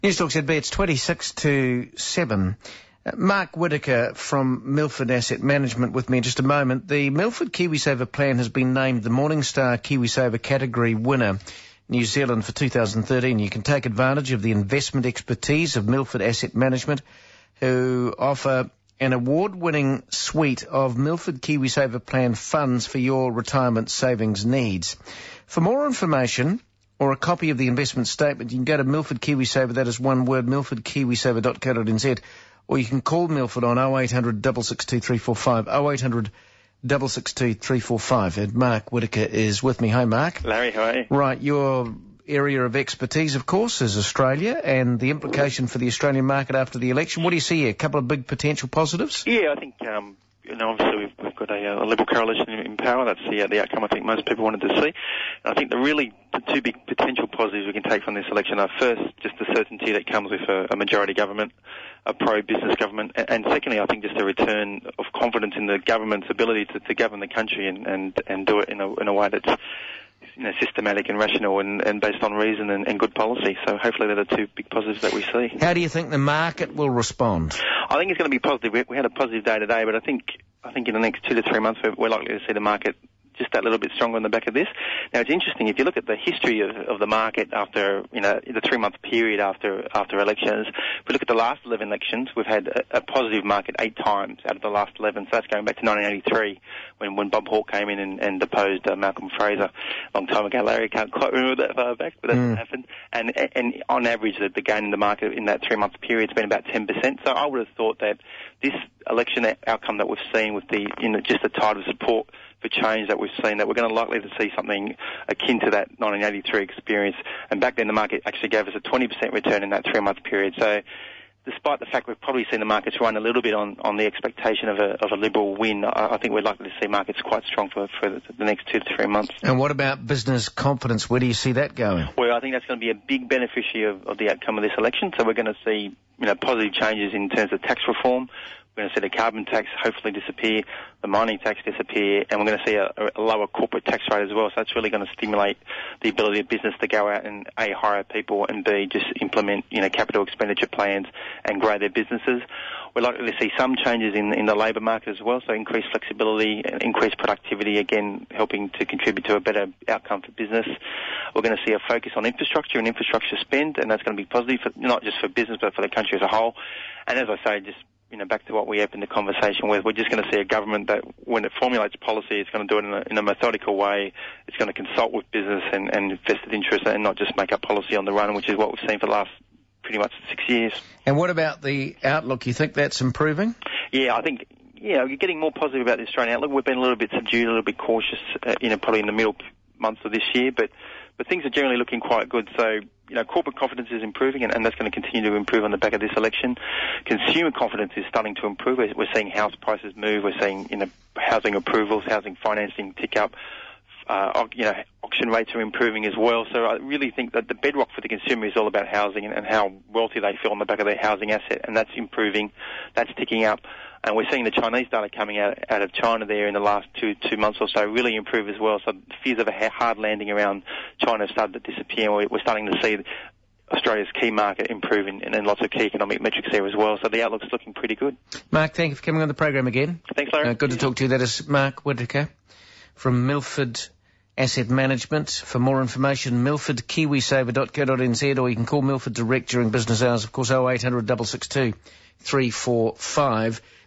Newstalk ZB, it's 26 to 7. Mark Whittaker from Milford Asset Management with me in just a moment. The Milford KiwiSaver plan has been named the Morningstar KiwiSaver category winner New Zealand for 2013. You can take advantage of the investment expertise of Milford Asset Management, who offer an award-winning suite of Milford KiwiSaver plan funds for your retirement savings needs. For more information or a copy of the investment statement, you can go to Milford KiwiSaver, that is one word, milfordkiwisaver.co.nz, or you can call Milford on 0800 662 345, 0800 662 345. And Mark Whittaker is with me. Hi, Mark. Larry, how are you? Right, your area of expertise, of course, is Australia and the implication for the Australian market after the election. What do you see here? A couple of big potential positives? Yeah, I think, obviously we've got a Liberal coalition in power. That's the outcome I think most people wanted to see. And I think the two big potential positives we can take from this election are, first, just the certainty that comes with a majority government, a pro-business government, and secondly, I think just a return of confidence in the government's ability to govern the country and do it in a way that's systematic and rational and based on reason and good policy. So hopefully they're the two big positives that we see. How do you think the market will respond? I think it's going to be positive. We had a positive day today, but I think in the next 2 to 3 months we're likely to see the market just that little bit stronger on the back of this. Now, it's interesting, if you look at the history of the market after, the 3-month period after elections, if we look at the last 11 elections, we've had a positive market 8 times out of the last 11. So that's going back to 1983 when Bob Hawke came in and deposed Malcolm Fraser a long time ago. Larry can't quite remember that far back, but that's what happened. And on average, the gain in the market in that 3-month period has been about 10%. So I would have thought that this election outcome that we've seen with just the tide of support for change that we've seen, that we're going to likely to see something akin to that 1983 experience. And back then the market actually gave us a 20% return in that 3-month period. So despite the fact we've probably seen the markets run a little bit on the expectation of a Liberal win, I think we're likely to see markets quite strong for the next 2 to 3 months. And what about business confidence? Where do you see that going? Well, I think that's going to be a big beneficiary of the outcome of this election. So we're going to see positive changes in terms of tax reform. We're going to see the carbon tax hopefully disappear, the mining tax disappear, and we're going to see a lower corporate tax rate as well. So that's really going to stimulate the ability of business to go out and A, hire people, and B, just implement capital expenditure plans and grow their businesses. We're likely to see some changes in the labour market as well, so increased flexibility and increased productivity, again helping to contribute to a better outcome for business. We're going to see a focus on infrastructure and infrastructure spend, and that's going to be positive, not just for business but for the country as a whole. And as I say, just back to what we opened the conversation with, we're just going to see a government that, when it formulates policy, it's going to do it in a methodical way. It's going to consult with business and vested interest and not just make up policy on the run, which is what we've seen for the last pretty much 6 years. And what about the outlook? You think that's improving? Yeah, I think, you're getting more positive about the Australian outlook. We've been a little bit subdued, a little bit cautious, probably in the middle months of this year, but things are generally looking quite good. So, corporate confidence is improving, and that's going to continue to improve on the back of this election. Consumer confidence is starting to improve. We're seeing house prices move. We're seeing, housing approvals, housing financing tick up. Auction rates are improving as well. So I really think that the bedrock for the consumer is all about housing and how wealthy they feel on the back of their housing asset, and that's improving. That's ticking up. And we're seeing the Chinese data coming out of China there in the last two months or so really improve as well. So the fears of a hard landing around China have started to disappear. We're starting to see Australia's key market improve in lots of key economic metrics there as well. So the outlook's looking pretty good. Mark, thank you for coming on the program again. Thanks, Larry. Good to talk to you. That is Mark Whittaker from Milford Asset Management. For more information, milfordkiwisaver.co.nz, or you can call Milford direct during business hours, of course, 0800 662 345.